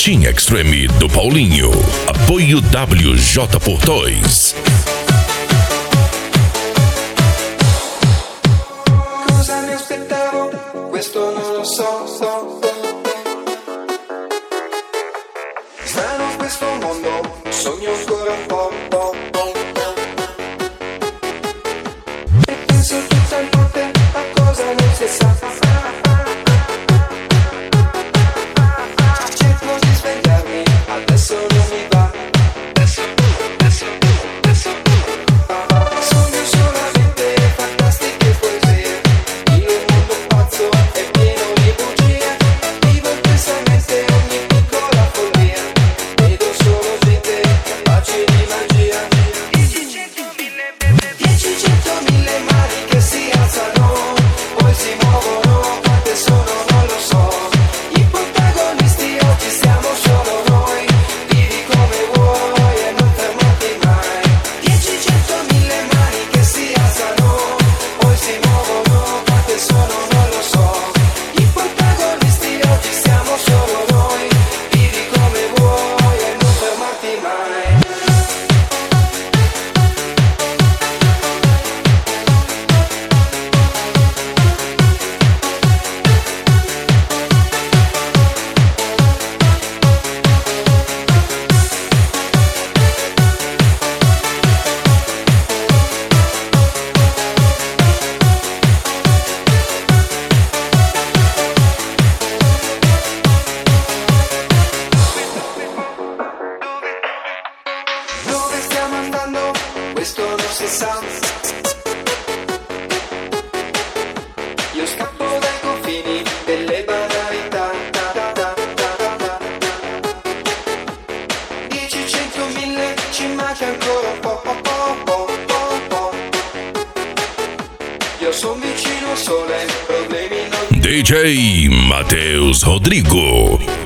Team Extreme do Paulinho. Apoio WJ Portões. Cosa mi aspettavo? Questo non lo so. Strano questo mondo, sogno ancora un po'. E penso tutta la notte a cosa non si sa. Cerco di svegliarmi, adesso non mi va. Sogno solamente fantastiche poesie. In un mondo pazzo e pieno di bugie. Vivo intensamente ogni piccola follia. Vedo solo gente capace di magia. 10-100.000 mani che si alzano, poi si muovono, quante sono non lo so. I protagonisti oggi siamo solo noi. Vivi come vuoi e non fermarti mai. 10-100.000 mani che si alzano, poi si muovono, quante sono non lo so. I protagonisti oggi siamo solo noi. Vivi come vuoi e non fermarti mai. Dove stiamo andando? Questo non si sa. Io scappo dai confini delle banalità. 10-100.000 ci manca ancora un po'. Io son vicino al sole, problemi non. DJ Matheus Rodrigo.